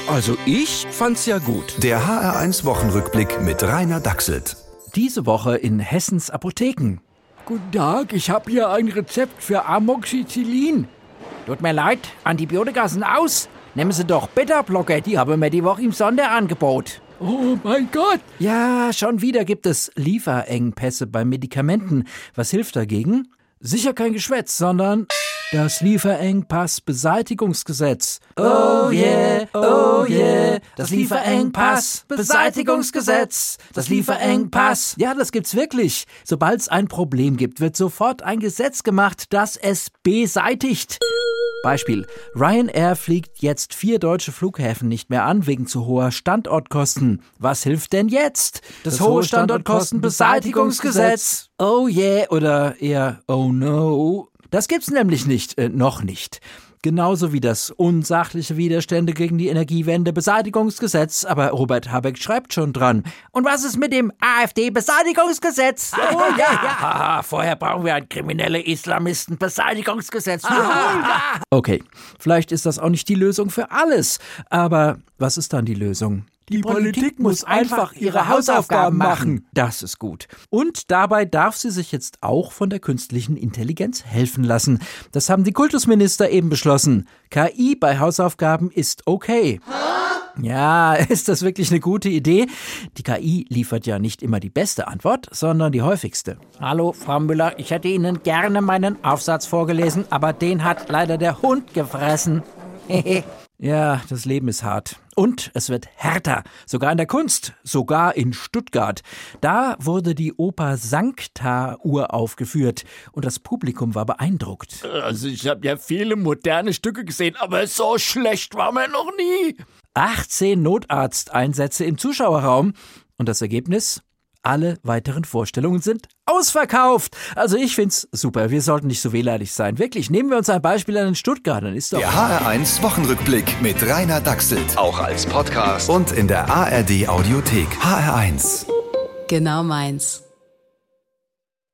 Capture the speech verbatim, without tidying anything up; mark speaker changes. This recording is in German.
Speaker 1: Also ich fand's ja gut.
Speaker 2: Der H R eins Wochenrückblick mit Rainer Dachselt.
Speaker 3: Diese Woche in Hessens Apotheken.
Speaker 4: Guten Tag, ich habe hier ein Rezept für Amoxicillin.
Speaker 3: Tut mir leid, Antibiotika sind aus. Nehmen Sie doch Beta-Blocker, die haben wir die Woche im Sonderangebot.
Speaker 4: Oh mein Gott!
Speaker 3: Ja, schon wieder gibt es Lieferengpässe bei Medikamenten. Was hilft dagegen? Sicher kein Geschwätz, sondern das Lieferengpass-Beseitigungsgesetz. Oh yeah, oh yeah, das Lieferengpass-Beseitigungsgesetz. Das Lieferengpass. Ja, das gibt's wirklich. Sobald es ein Problem gibt, wird sofort ein Gesetz gemacht, das es beseitigt. Beispiel: Ryanair fliegt jetzt vier deutsche Flughäfen nicht mehr an wegen zu hoher Standortkosten. Was hilft denn jetzt? Das, das hohe Standortkostenbeseitigungsgesetz. Oh yeah oder eher oh no. Das gibt's nämlich nicht, äh, noch nicht. Genauso wie das unsachliche Widerstände gegen die Energiewende-Beseitigungsgesetz. Aber Robert Habeck schreibt schon dran. Und was ist mit dem AfD-Beseitigungsgesetz? Oh ja, ja. Haha, vorher brauchen wir ein kriminelle Islamisten-Beseitigungsgesetz. Okay, vielleicht ist das auch nicht die Lösung für alles. Aber was ist dann die Lösung?
Speaker 4: Die, die Politik, Politik muss einfach ihre Hausaufgaben machen.
Speaker 3: Das ist gut. Und dabei darf sie sich jetzt auch von der künstlichen Intelligenz helfen lassen. Das haben die Kultusminister eben beschlossen. K I bei Hausaufgaben ist okay. Ja, ist das wirklich eine gute Idee? Die K I liefert ja nicht immer die beste Antwort, sondern die häufigste. Hallo, Frau Müller, ich hätte Ihnen gerne meinen Aufsatz vorgelesen, aber den hat leider der Hund gefressen. Ja, das Leben ist hart. Und es wird härter. Sogar in der Kunst. Sogar in Stuttgart. Da wurde die Oper Sancta uraufgeführt. Und das Publikum war beeindruckt.
Speaker 4: Also ich habe ja viele moderne Stücke gesehen, aber so schlecht war man noch nie.
Speaker 3: achtzehn Notarzteinsätze im Zuschauerraum. Und das Ergebnis? Alle weiteren Vorstellungen sind ausverkauft. Also ich find's super. Wir sollten nicht so wehleidig sein. Wirklich, nehmen wir uns ein Beispiel an den Stuttgart. Dann ist doch...
Speaker 2: Der H R eins Wochenrückblick mit Rainer Dachselt. Auch als Podcast und in der A R D Audiothek. H R eins.
Speaker 5: Genau meins.